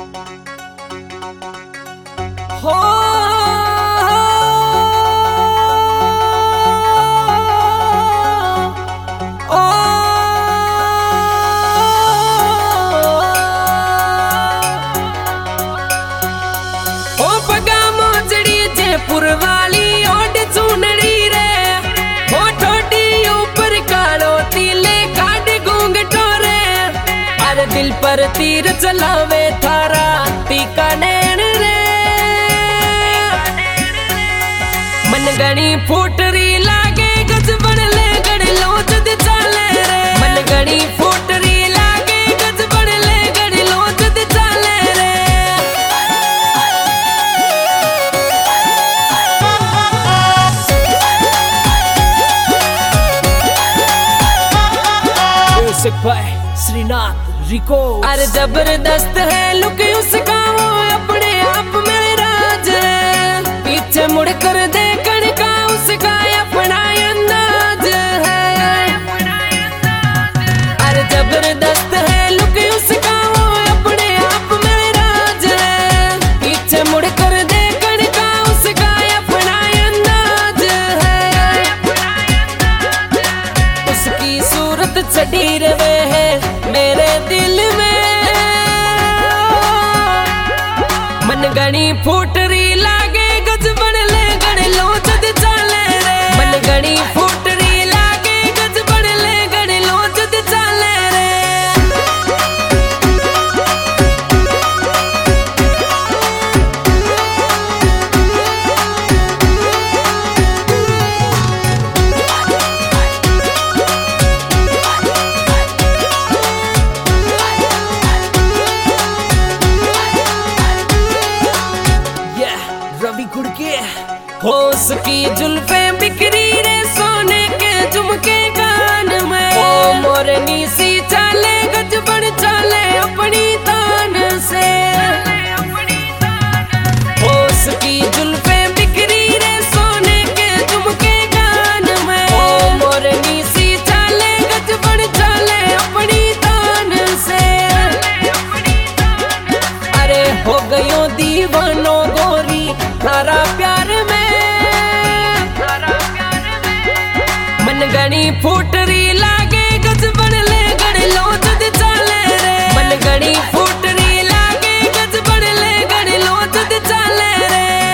हो ओ पगा मोजड़ी जयपुर वाली ओड चुनड़ी रे हो ठोडी ऊपर कालो तीले काट घूंघटो रे अरे दिल पर तीर चलावे थारा बीकानेर रे मनगणी फूटरी लागे गजबन ले गड़ लोच दे चाले रे मनगणी फूटरी लागे गजबन ले गड़ लोच दे चाले रे म्यूजिक बाय श्रीनाथ रिको अरे जबरदस्त है लुक उसका वो अपने आप में राज है पीछे मुड़ कर देखने का उसका अपना अंदाज है अरे जबरदस्त है लुक उसका वो अपने आप में राज है पीछे मुड़ कर देखने का उसका अपना अंदाज है उसकी सूरत चढ़ी रहे है मेरे दिल में मनगणी फूटरी लागे गजबन ले गड़ लोच दे चाले रे मनगणी फूटरी लागे गजबन ले गड़ लोच दे चाले रे रवि गुड़के होश की जुल्फे बिखरी रे सोने के झुमके कान में ओ मोरनी सी चाले गजबन चाले अपनी तान से होश की जुल्फे बिखरी रे सोने के झुमके कान में ओ मोरनी सी चाले गजबन चाले अपनी तान से अरे हो गयो दीवानो गोरी थारा प्यार में मनगणी फूटरी लागे गजबन ले गड़ लोच दे चाले रे मनगणी फूटरी लागे गजबन ले गड़ लोच दे चाले रे